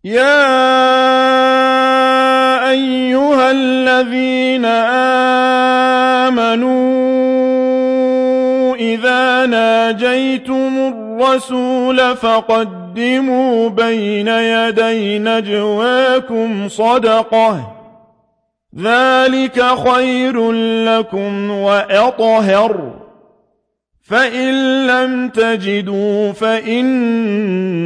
يا أيها الذين آمنوا إذا ناجيتم الرسول فقدموا بين يدي نجواكم صدقة ذلك خير لكم وأطهر فإن لم تجدوا فإن الله غفور رحيم.